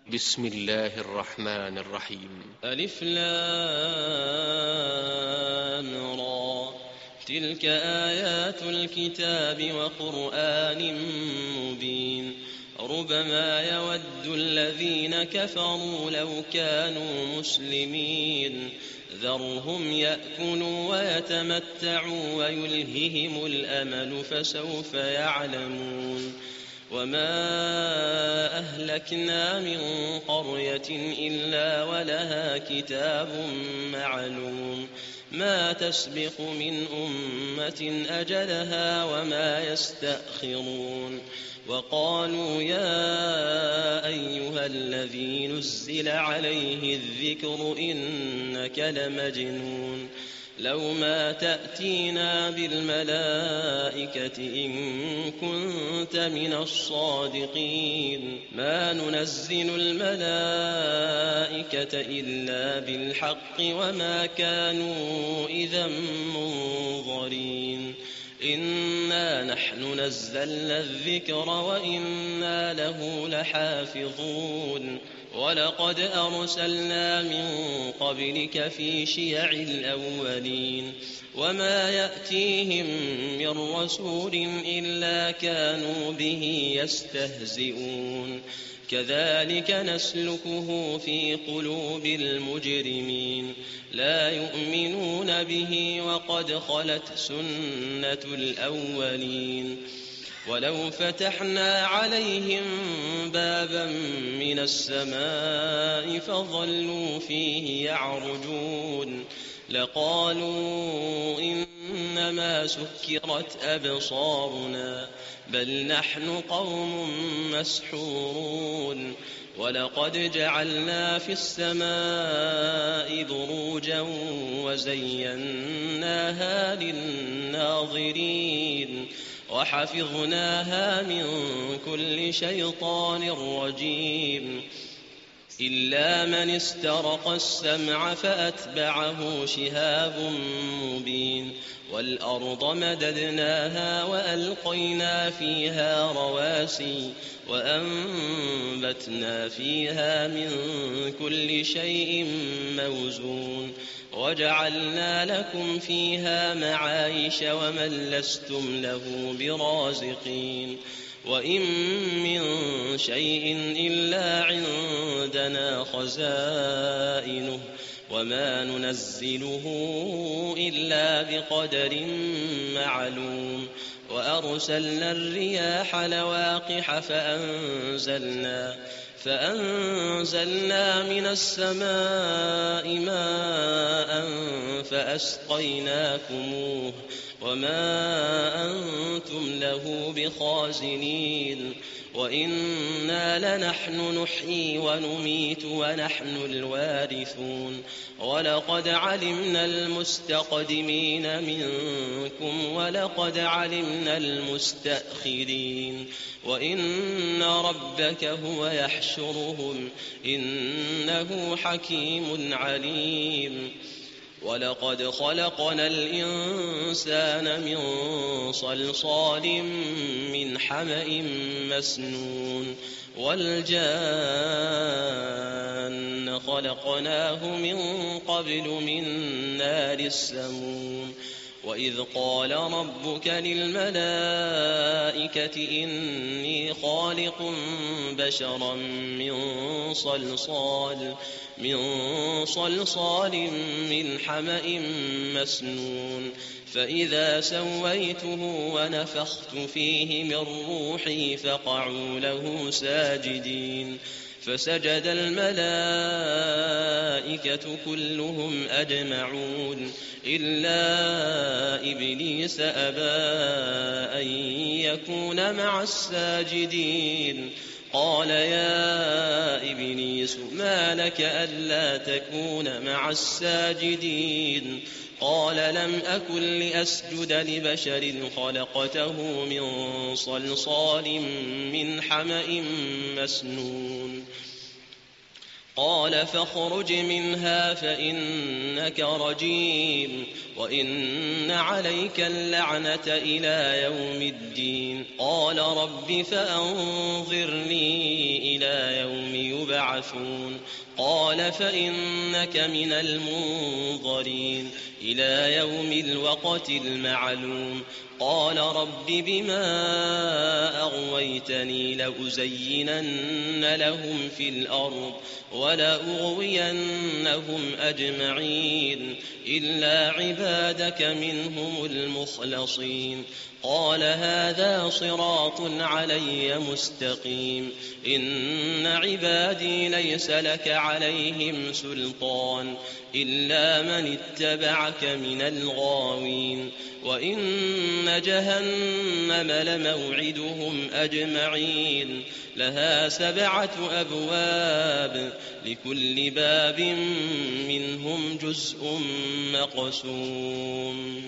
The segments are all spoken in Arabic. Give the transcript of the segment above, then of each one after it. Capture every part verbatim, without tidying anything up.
بسم الله الرحمن الرحيم. ألف لام را، تلك آيات الكتاب وقرآن مبين. ربما يود الذين كفروا لو كانوا مسلمين، ذرهم يأكلوا ويتمتعوا ويلههم الأمل فسوف يعلمون. وما أهلكنا من قرية إلا ولها كتاب معلوم، ما تسبق من أمة أجلها وما يستأخرون. وقالوا يا أيها الذي نزل عليه الذكر إنك لمجنون، لو ما تأتينا بالملائكة إن كنت من الصادقين. ما ننزل الملائكة إلا بالحق وما كانوا إذا منظرين. إنا نحن نزلنا الذكر وإنا له لحافظون. ولقد أرسلنا من قبلك في شيع الأولين، وما يأتيهم من رسول إلا كانوا به يستهزئون. كذلك نسلكه في قلوب المجرمين، لا يؤمنون به وقد خلت سنة الأولين. ولو فتحنا عليهم بابا من السماء فظلوا فيه يعرجون لقالوا إنما سكرت أبصارنا بل نحن قوم مسحورون. ولقد جعلنا في السماء بروجا وزيناها للناظرين وحفظناها من كل شيطان رجيم إلا من استرق السمع فأتبعه شهاب مبين. والأرض مددناها وألقينا فيها رواسي وأنبتنا فيها من كل شيء موزون وجعلنا لكم فيها معايش ومن لستم له برازقين. وإن من شيء إلا عندنا خزائنه وما ننزله إلا بقدر معلوم. وأرسلنا الرياح لواقح فأنزلنا فأنزلنا من السماء ماء فأسقيناكموه وما أنتم له بخازنين. وإنا لنحن نحيي ونميت ونحن الوارثون. ولقد علمنا المستقدمين منكم ولقد علمنا المستأخرين. وإن ربك هو يحشرهم إنه حكيم عليم. ولقد خلقنا الإنسان من صلصال من حمأ مسنون والجان خلقناه من قبل من نار السموم. وإذ قال ربك للملائكة إني خالق بشرا من صلصال من صلصال من حمأ مسنون فإذا سويته ونفخت فيه من روحي فقعوا له ساجدين. فسجد الملائكة كلهم أجمعون إلا إبليس أبى أن يكون مع الساجدين. قال يا إبليس ما لك ألا تكون مع الساجدين؟ قال لم أكن لأسجد لبشر خلقته من صلصال من حمأ مسنون. قال فاخرج منها فإنك رجيم وإن عليك اللعنة إلى يوم الدين. قال رب فأنظرني إلى يوم يبعثون قال فإنك من المنظرين إلى يوم الوقت المعلوم قال رب بما أغويتني لأزينن لهم في الأرض ولأغوينهم أجمعين إلا عبادك منهم المخلصين قال هذا صراط علي مستقيم إن عبادي ليس لك عليهم سلطان إلا من اتبعك من الغاوين وإن جهنم لموعدهم أجمعين لها سبعة أبواب لكل باب منهم جزء مقسوم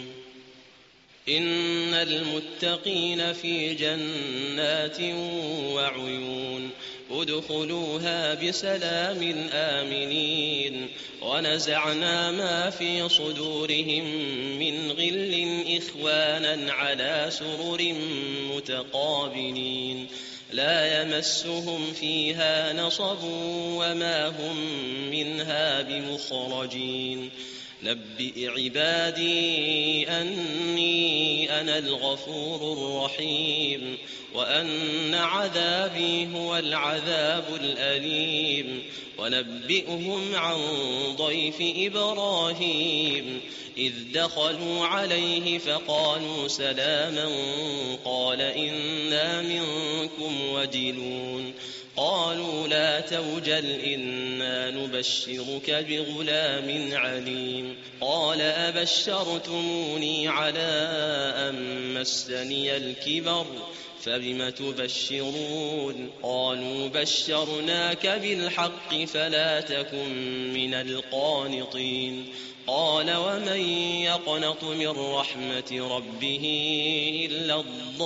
إن المتقين في جنات وعيون ادخلوها بسلام آمنين ونزعنا ما في صدورهم من غل إخوانا على سرر متقابلين لا يمسهم فيها نصب وما هم منها بمخرجين نبئ عبادي أني أنا الغفور الرحيم وأن عذابي هو العذاب الأليم ونبئهم عن ضيف إبراهيم إذ دخلوا عليه فقالوا سلاما قال إنا منكم وجلون قالوا لا توجل إنا نبشرك بغلام عليم قال أبشرتموني على أن مسني الكبر فبم تبشرون قالوا بشرناك بالحق فلا تكن من القانطين قال ومن يقنط من رحمة ربه إلا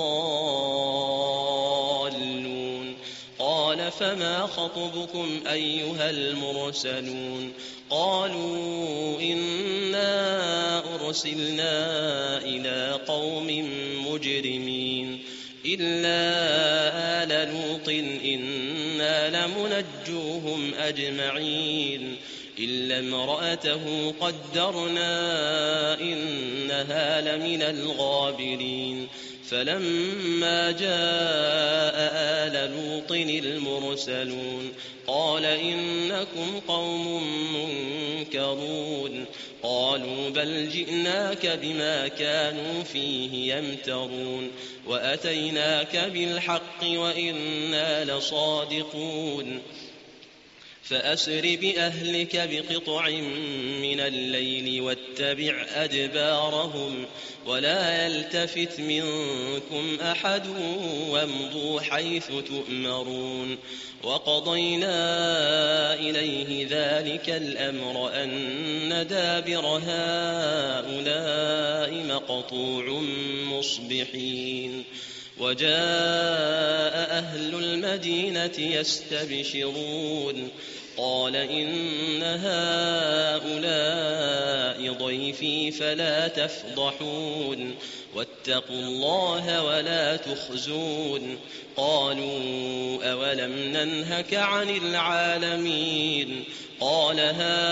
الضالون قال فما خطبكم أيها المرسلون قالوا إنا أرسلنا إلى قوم مجرمين إلا آل لوط إنا لمنجوهم أجمعين إلا امرأته قدرنا إنها لمن الغابرين فلما جاء آل لوط المرسلون قال إنكم قوم منكرون قالوا بل جئناك بما كانوا فيه يمترون وأتيناك بالحق وإنا لصادقون فأسر بأهلك بقطع من الليل واتبع أدبارهم ولا يلتفت منكم أحد وامضوا حيث تؤمرون وقضينا إليه ذلك الأمر أن دابر هؤلاء مقطوع مصبحين وجاء أهل المدينة يستبشرون قال إن هؤلاء ضيفي فلا تفضحون واتقوا الله ولا تخزون قالوا أولم ننهك عن العالمين قال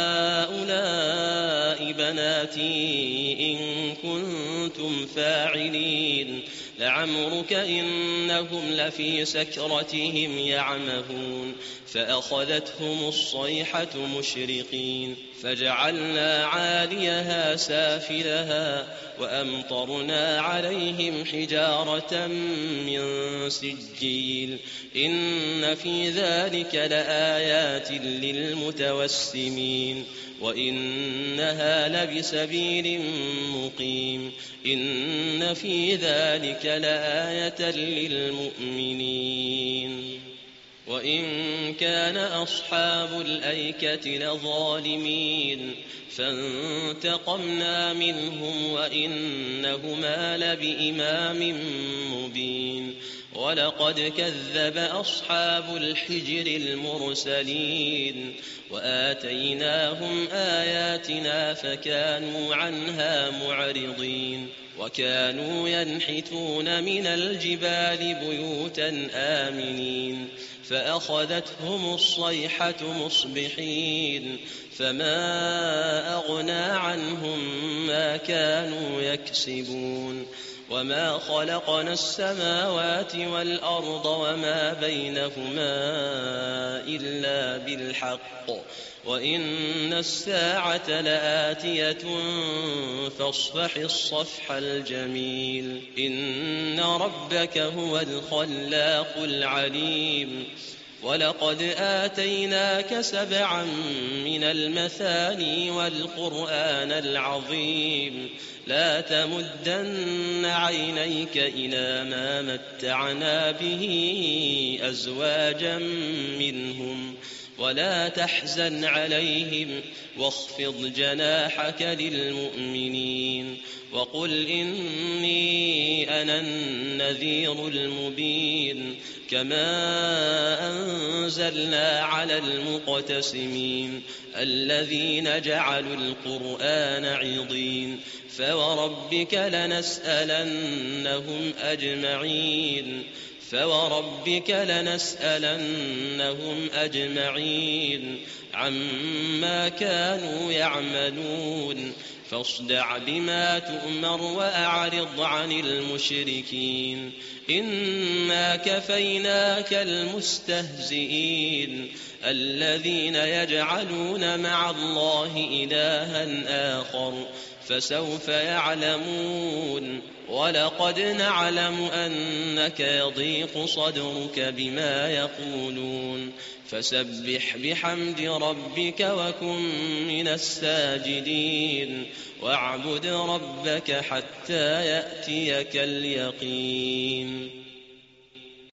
هؤلاء بناتي إن كنتم فاعلين لعمرك إنهم لفي سكرتهم يعمهون فأخذتهم الصيحة مشرقين فجعلنا عاليها سافلها وأمطرنا عليهم حجارة من سجيل إن في ذلك لآيات للمتوسمين وإنها لبسبيل مقيم إن في ذلك لآية للمؤمنين وإن كان أصحاب الأيكة لظالمين فانتقمنا منهم وإنهما لبإمام مبين ولقد كذب أصحاب الحجر المرسلين وآتيناهم آياتنا فكانوا عنها معرضين وكانوا ينحتون من الجبال بيوتا آمنين فأخذتهم الصيحة مصبحين فما أغنى عنهم ما كانوا يكسبون وما خلقنا السماوات والأرض وما بينهما إلا بالحق وإن الساعة لآتية فاصفح الصفح الجميل إن ربك هو الخلاق العليم ولقد آتيناك سبعا من المثاني والقرآن العظيم لا تمدن عينيك إلى ما متعنا به أزواجا منهم ولا تحزن عليهم واخفض جناحك للمؤمنين وقل إني أنا النذير المبين كما أنزلنا على المقتسمين الذين جعلوا القرآن عضين فوربك لنسألنهم أجمعين فوربك لنسألنهم أجمعين عما كانوا يعملون فاصدع بما تؤمر وأعرض عن المشركين إنا كفيناك المستهزئين الذين يجعلون مع الله إلها آخر فسوف يعلمون ولقد نعلم أنك يضيق صدرك بما يقولون فسبح بحمد ربك وكن من الساجدين واعبد ربك حتى يأتيك اليقين.